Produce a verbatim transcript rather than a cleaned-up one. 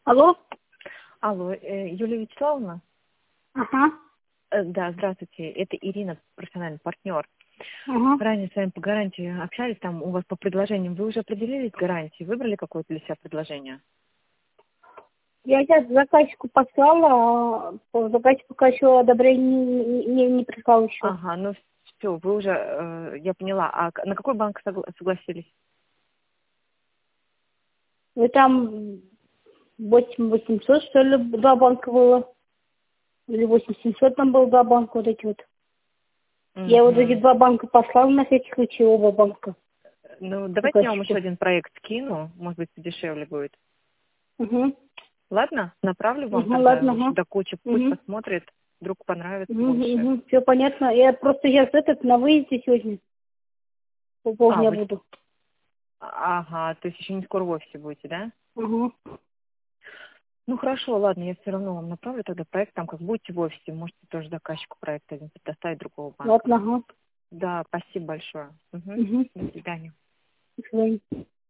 Алло? Алло, э, Юлия Вячеславовна? Ага. Э, Да, здравствуйте, это Ирина, профессиональный партнер. Ага. Ранее с вами по гарантии общались, там у вас по предложениям. Вы уже определились с гарантией? Выбрали какое-то для себя предложение? Я сейчас заказчику послала, а по заказчику пока еще одобрение не, не, не прислал еще. Ага, ну все, вы уже, э, я поняла. А к- на какой банк согла- согласились? Вы там восемь восемьсот, что ли, два банка было? Или восемь семьсот там было два банка, вот эти вот. Я вот эти Мгм. два банка послала на всякий случай, оба банка Ну, давайте я вам еще заказчику. один проект скину, может быть, подешевле будет. Угу. Ладно? Направлю вам Угу, тогда ладно, лучше ага. до кучи, пусть Угу. посмотрит, вдруг понравится Угу, больше. угу. Все понятно. Я просто сейчас этот на выезде сегодня. А, Полдня вы... с- буду. Ага, то есть еще не скоро в офисе будете, да? Угу. Ну хорошо, ладно, я все равно вам направлю тогда проект, там как будете в офисе, можете тоже заказчику проекта один предоставить другого банка. Ладно, ага. Да, спасибо большое. Мгм. Угу. До свидания. До свидания.